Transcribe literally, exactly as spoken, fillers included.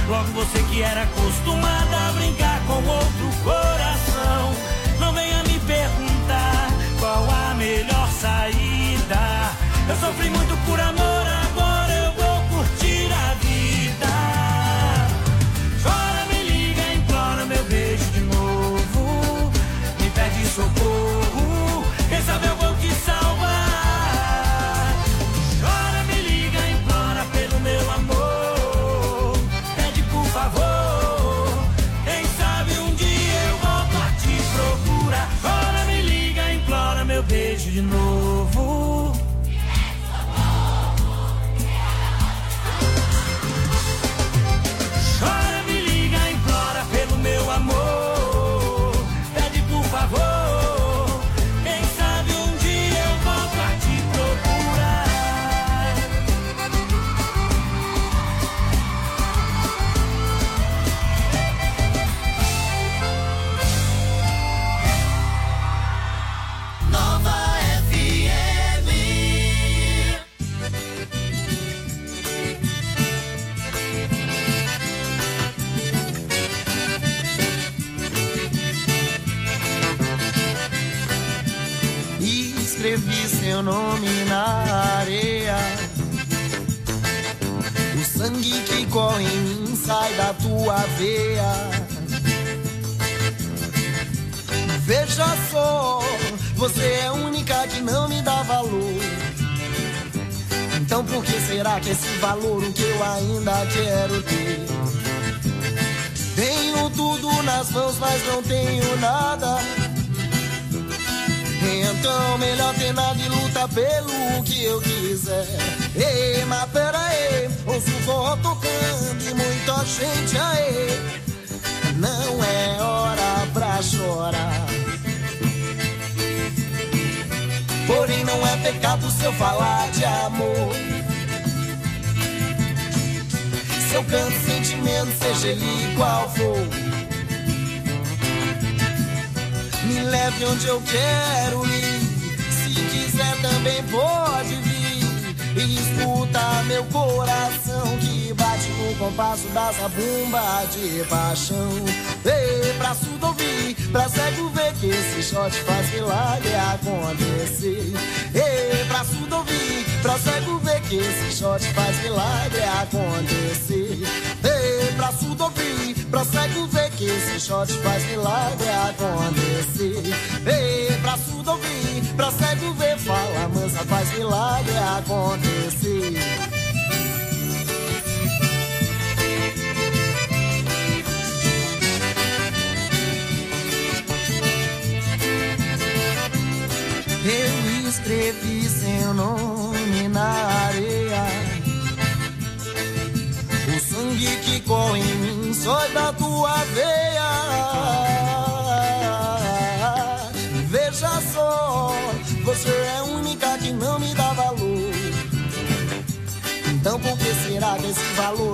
Logo você que era acostumada a brincar com outro coração, não venha me perguntar qual a melhor saída. Eu sofri muito por amor, agora eu vou curtir a vida. Chora, me liga, implora meu beijo de novo, me pede socorro, quem sabe eu vou te salvar. Chora, me liga, implora pelo meu amor, pede por favor, quem sabe um dia eu volto a te procurar. Chora, me liga, implora meu beijo de novo. Chora, me liga, implora pelo meu amor, pede por favor, quem sabe um dia eu volto a te procurar. Nova F M. Escrevi seu nome na areia, o sangue que corre em mim sai da tua veia. Veja só, você é a única que não me dá valor. Então por que será que esse valor o que eu ainda quero ter? Tenho tudo nas mãos, mas não tenho nada. Então melhor ter nada e luta pelo que eu quiser. Ei, mas pera aí, ouço o forró tocando e muita gente aí. Não é hora pra chorar, porém não é pecado se eu falar de amor. Se eu canto sentimento, seja ele qual for, me leve onde eu quero ir. Se quiser também pode vir. E escuta meu coração que bate no compasso da zabumba de paixão. Ei, pra surdo ouvir, pra cego ver que esse shot faz milagre acontecer. Ei, pra surdo ouvir, pra cego ver que esse shot faz milagre acontecer. Ei, pra surdo ouvir, pra cego ver que esse shot faz milagre acontecer. Ei, pra surdo ouvir, pra cego ver, fala mansa, faz milagre acontecer. Eu escrevi seu nome na areia, o sangue que corre em mim só da tua veia. Veja só, você é a única que não me dá valor. Então por que será que esse valor